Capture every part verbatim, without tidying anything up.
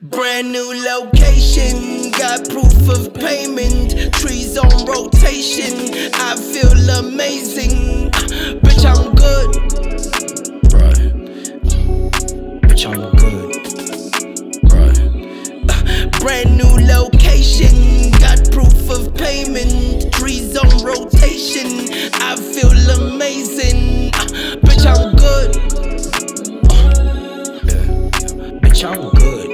Brand new location, got proof of payment. Trees on rotation, I feel amazing. Bitch, I'm good. Right. Bitch, I'm good. Right. Brand new location, got proof of payment. Trees on rotation, I feel amazing. Bitch, I'm good. Yeah. Bitch, I'm good.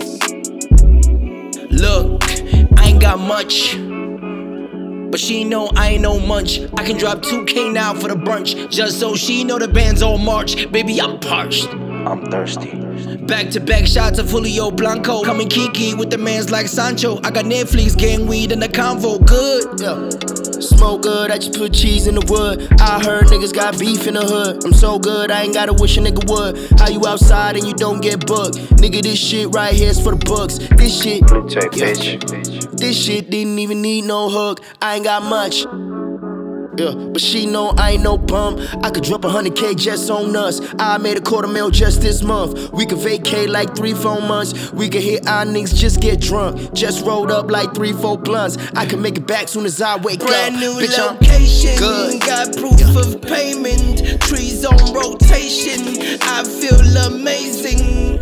Look, I ain't got much, but she know I ain't no munch. I can drop two K now for the brunch, just so she know the band's all March. Baby, I'm parched, I'm thirsty. back to back shots of Julio Blanco. Coming Kiki with the mans like Sancho. I got Netflix, gang weed in the convo. Good, yeah. Smoke good, I just put cheese in the wood. I heard niggas got beef in the hood. I'm so good, I ain't gotta wish a nigga would. How you outside and you don't get booked? Nigga, this shit right here is for the books. This shit, Take yeah. bitch. This shit didn't even need no hook. I ain't got much, yeah, but she know I ain't no bum. I could drop a hundred K just on us. I made a quarter mil just this month. We could vacate like three, four months. We could hit our niggas, just get drunk. Just rolled up like three, four blunts. I can make it back soon as I wake Brand up. new Bitch, location, I'm good. got proof of payment. Trees on rotation, I feel amazing.